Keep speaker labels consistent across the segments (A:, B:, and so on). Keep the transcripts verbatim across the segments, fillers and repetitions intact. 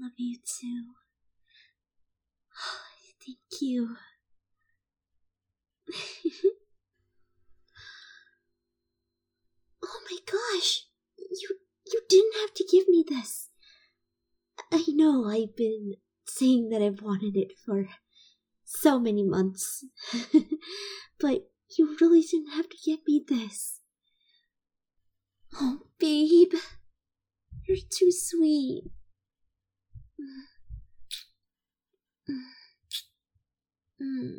A: love you too. Thank you. Oh my gosh! You you didn't have to give me this. I know I've been saying that I've wanted it for so many months. But you really didn't have to give me this. Oh, babe. You're too sweet. Mm.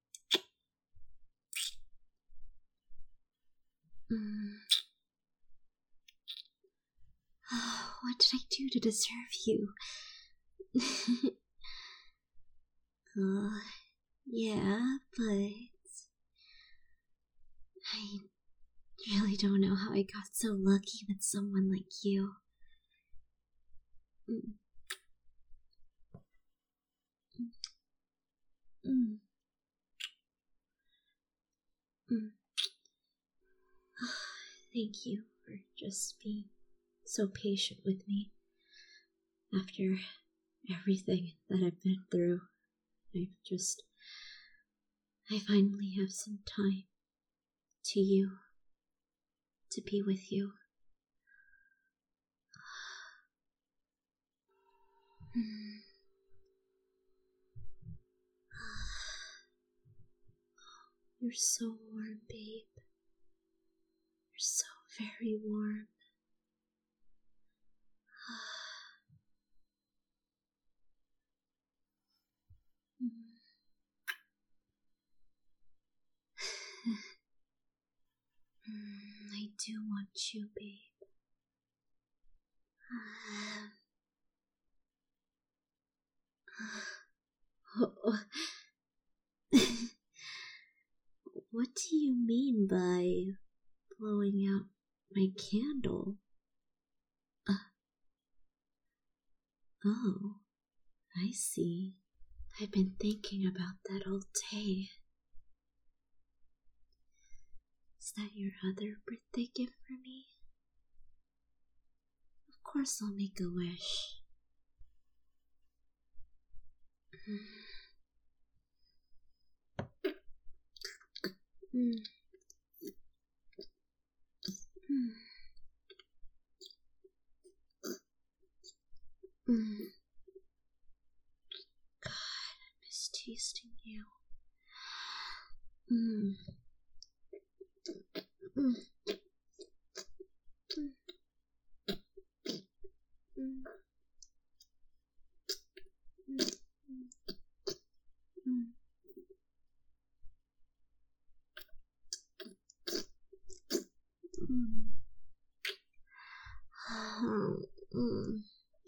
A: Mm. Oh, what did I do to deserve you? uh, yeah, but I really don't know how I got so lucky with someone like you. Mm. Mm. Mm. Thank you for just being so patient with me. After everything that I've been through, I've just... I finally have some time to you, to be with you. You're so warm, babe. You're so very warm. I do want you, babe. What do you mean by blowing out my candle? Uh, oh, I see. I've been thinking about that all day. Is that your other birthday gift for me? Of course I'll make a wish. Mm. Mm. Mm. God, I miss tasting you. Mm. Mm. Mm. Mm. Mm. Mm.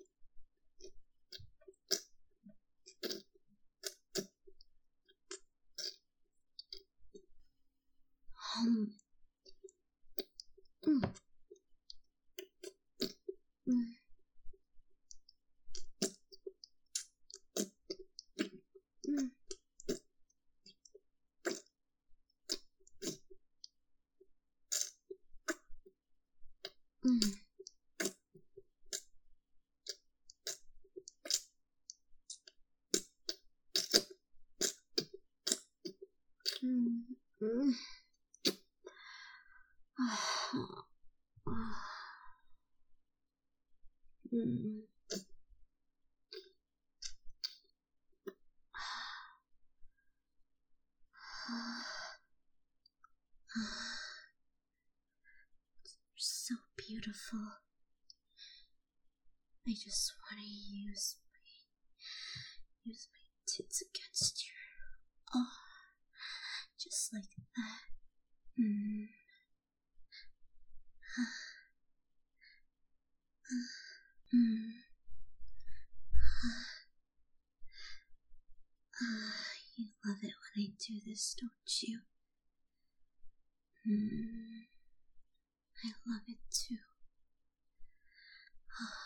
A: Mm. Mm. Mm. Mm. Mm. Mm. Mm. Mm. You're so beautiful. I just want to use my use my tits against your oh, just like that. Mm. Mm. You love it when I do this, don't you? Mm. I love it too. Oh,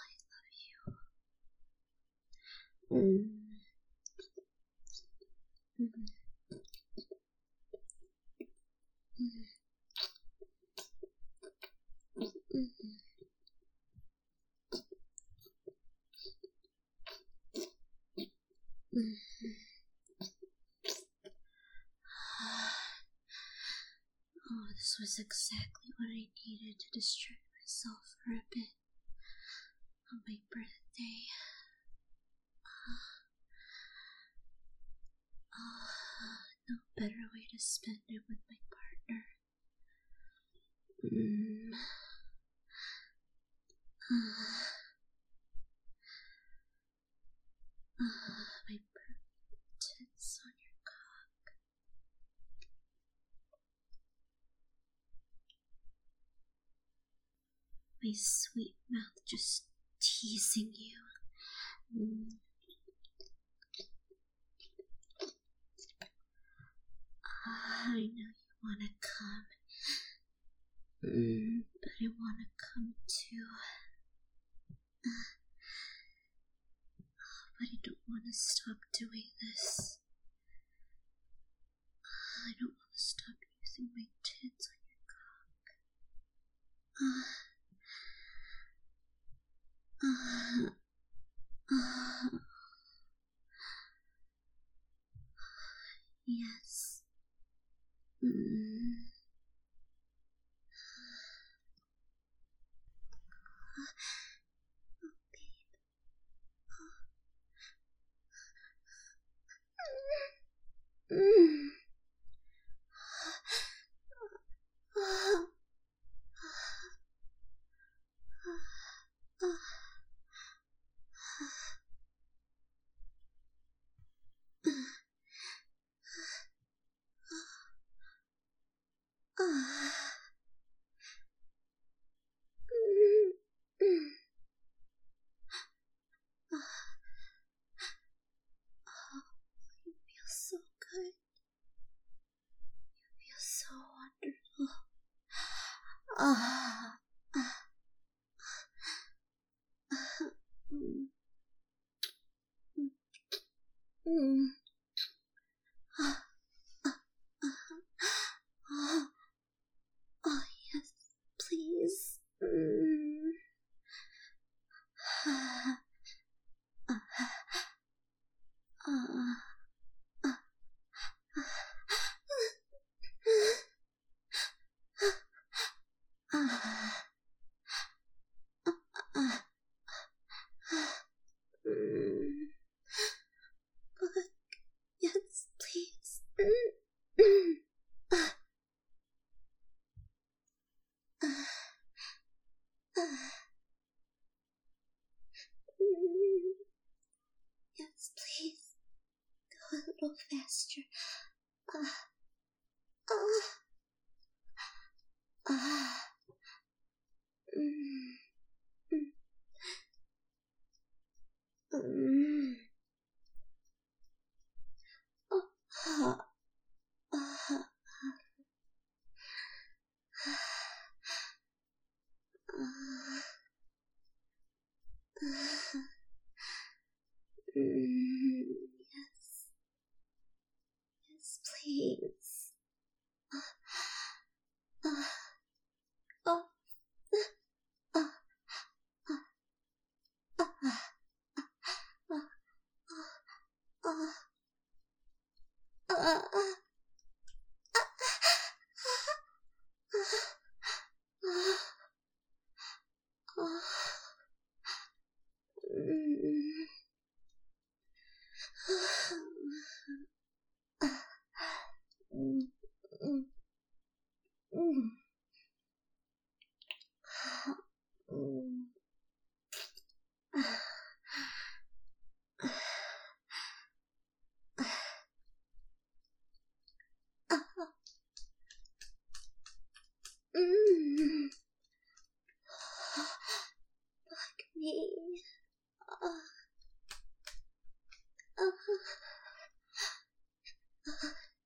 A: I love you. Mm. Mm. Mm. Mm. Oh, this was exactly what I needed to distract myself for a bit on my birthday. Oh, no better way to spend it with my partner. Mm. Uh, uh, my perfect tits on your cock. My sweet mouth just teasing you. Mm. I know you wanna come, mm, but I wanna come too. Uh, but I don't wanna stop doing this. Uh, I don't wanna stop using my tits on your cock. Uh, uh, uh, yes. Mm. Mm. You feel so good. You feel so wonderful. Ah. Mm. Mm. Ah. Ah. Oh, yes, please. Mm. Ah. Ah. Ah. Ah. Ah. Mm. But, yes, please. Mm. Ah. Ah. Ah. Mm. Yes, please. Go a little faster. Ah. Ah. Ah. Mm. Mm. Oh. Ah. Ah. Ah. Mm. Yes. Yes, please. Ah. Ah. Oh. Ah. Ah. Ah. Ah. Ah. Ah. Ah. Fuck me. Uh, uh, uh,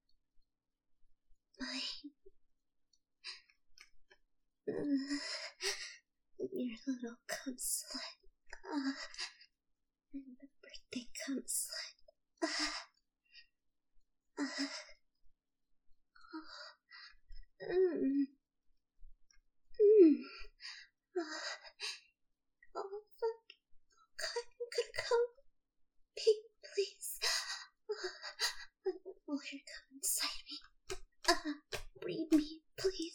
A: my, uh, your little cum slut. Uh, and the birthday cum slut. Uh, uh, oh, mm, mm, uh, oh, fuck. God, I'm gonna come. Pete, please. Uh, I want more cum inside me. Uh, breathe me, please.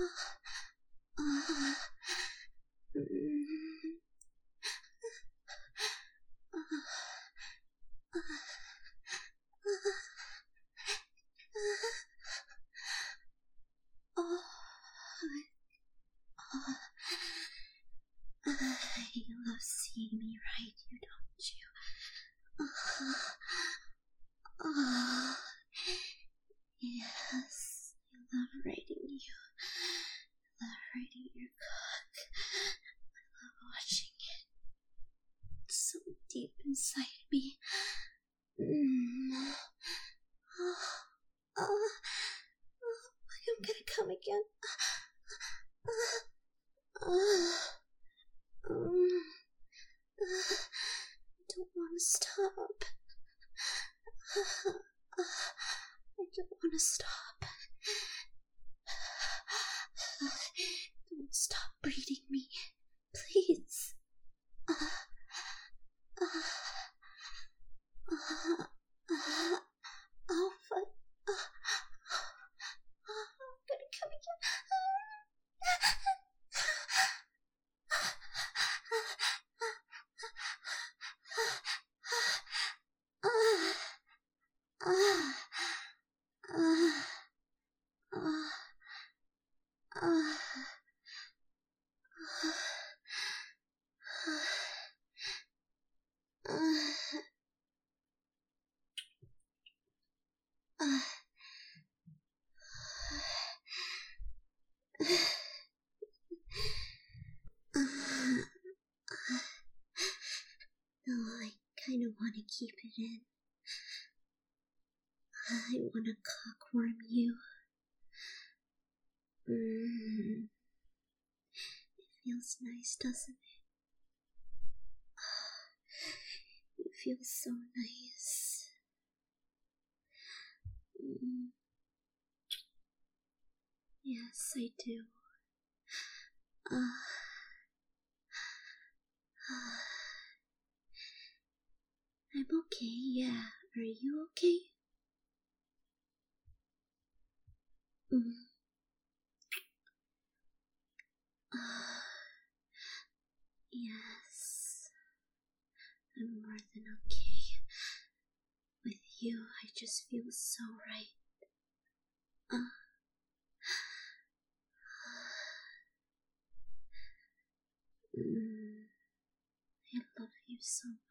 A: You love seeing me, right? You don't you? Oh, yes, I love writing you. I love writing your cook. I love watching it. It's so deep inside me. Mm. Oh, oh, oh, I'm gonna come again. Oh, um, I don't want to stop. I don't want to stop. Don't stop breeding me, please. Uh, uh, uh, uh, Alpha. Uh, uh, I'm gonna come again. No, I kind of want to keep it in. I want to cockworm you. Mm. It feels nice, doesn't it? It feels so nice. Mm. Yes, I do. Uh, I'm okay, yeah. Are you okay? Mm. Uh, yes. I'm more than okay. With you, I just feel so right. Uh, mm. I love you so